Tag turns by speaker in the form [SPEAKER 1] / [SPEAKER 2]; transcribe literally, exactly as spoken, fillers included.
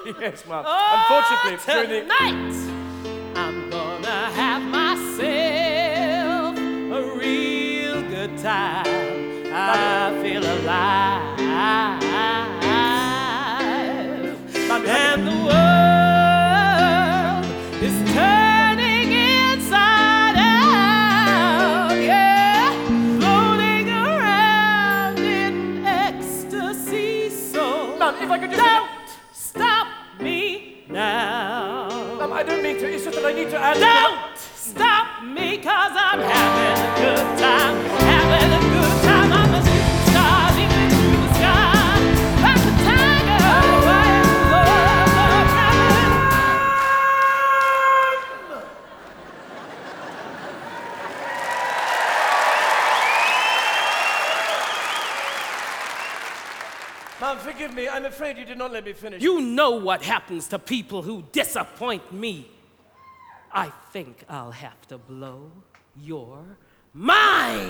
[SPEAKER 1] Yes, Mum.
[SPEAKER 2] Oh,
[SPEAKER 1] Unfortunately, during the...
[SPEAKER 2] tonight I'm gonna have myself a real good time. I feel alive.
[SPEAKER 1] Mum,
[SPEAKER 2] And the world is turning inside out, yeah, floating around in ecstasy. So
[SPEAKER 1] Mum, if I could just...
[SPEAKER 2] don't stop me now.
[SPEAKER 1] Mum, I don't mean to. It's just that I need to add...
[SPEAKER 2] Don't stop me, cause I'm having a good time, having a good time. I'm a shooting star leaping through the sky, like a tiger. I am Lord, Lord, having
[SPEAKER 1] Mum, forgive me. I'm afraid you did not let me finish.
[SPEAKER 2] You know what happens to people who disappoint me. I think I'll have to blow your mind.